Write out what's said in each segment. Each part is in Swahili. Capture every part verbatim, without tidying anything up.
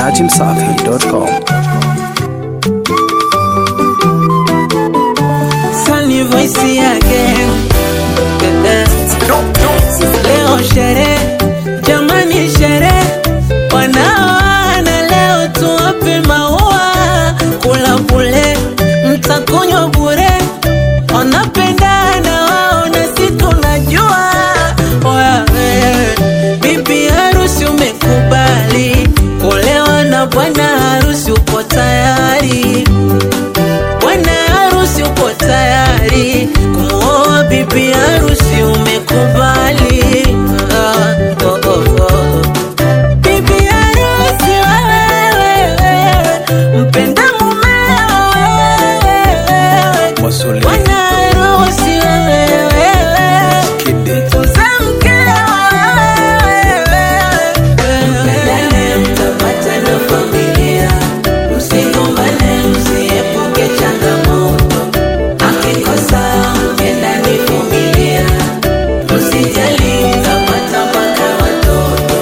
dati msafi dot com. Sunny voice again. Leo sherehe, jamani sherehe, wanaoana leo tuwape maua, kula bure, mtakunywa bure, wanapendana wao na si tunajua. Wewe bibi harusi umekubali kuolewa na bwana harusi, uko tayari? Bwana harusi uko tayari kumuoa bibi harusi, umekubali? Ah, oh, oh, oh. Bibi harusi wewe, mpenda mumeo wewe, bwana harusi wewe, tuza mkeo wewe, mpendane mtapata na familia, msigombane msiepuke changamoto, akikosa mpendane vumilia, msijali mtapata mpaka watoto.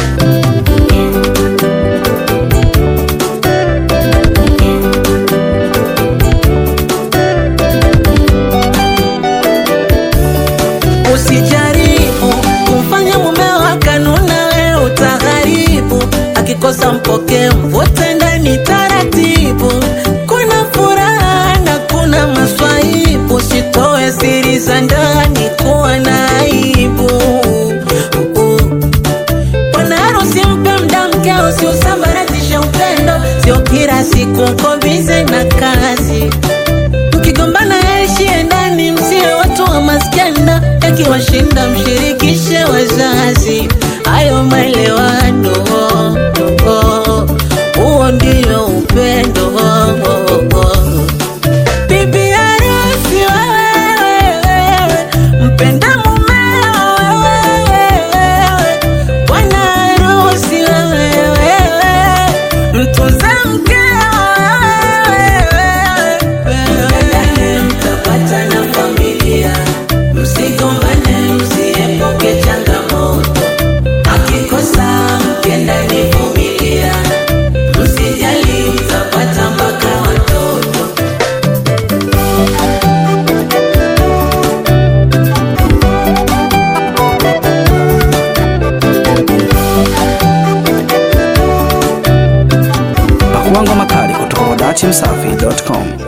Usijaribu kumfanya mumeo akanuna, wewe utagharibu, akikosa mpoke mvute ndani taratibu. Kuna furaha na kuna maswaibu, sitoe siri za ndani kuwa na aibu. Bwana harusi mpe mda mkeo, si usambaratishe upendo, sio kila siku uko bize na kazi. Mkigombana yaishie ndani, msiwe watu wa maskenda, yakiwashinda mshirikishe wazazi. Hayo maelewano, huo ndio upendo. Bibi harusi wewe, mpenda mumeo wewe, bwana harusi wewe, mtunza mkeo wewe, mpendane mtapata na familia, msigombane msiepuke changamoto, akikosa mpendane vumilia, msijali mtapata mpaka watoto. Pakuangwa makali kutoka dati msafi dot com.